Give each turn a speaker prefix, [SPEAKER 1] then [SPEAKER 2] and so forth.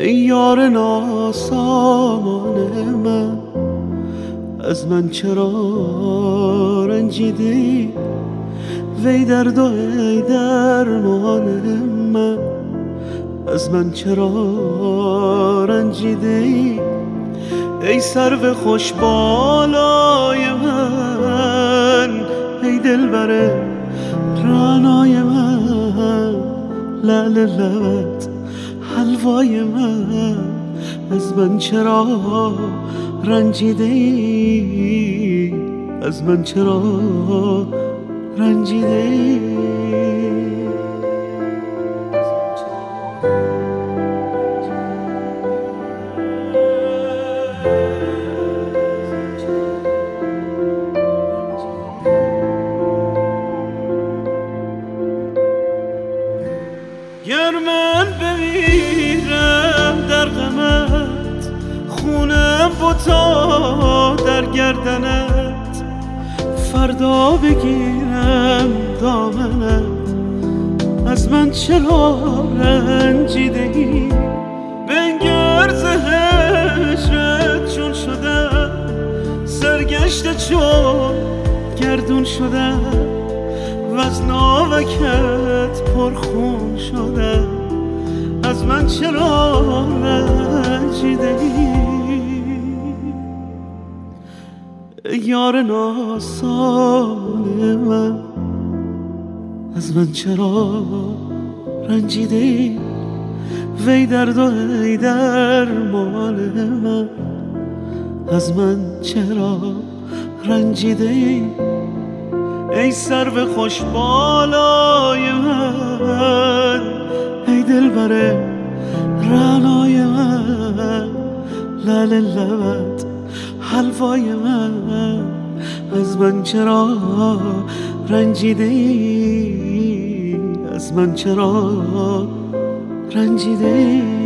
[SPEAKER 1] ای یار ناسامان من، از من چرا رنجیدی؟ وی درد و ای درمان من، از من چرا رنجیدی؟ ای سرو خوش بالای من، ای دلبر رعنای من، لعل لبت حلوای من، از من چرا رنجیدی؟ از من چرا رنجیدی؟ گر من بمیرم در غمت، خونم بتا در گردنت، فردا بگیرم دامنت، از من چرا رنجیدی؟ بنگر ز هجرت چون شدم، سرگشته چون گردون شدم، وز ناوکت پرخون شدم، از من چرا رنجیدی؟ یار ناسان من، از من چرا رنجیدی؟ وی درد و ای درمان من، از من چرا رنجیدی؟ ای سرو خوش بالای من، ای دلبر رعنای من، لعل لبت حلوای من، از من چرا رنجیدی؟ از من چرا رنجیدی؟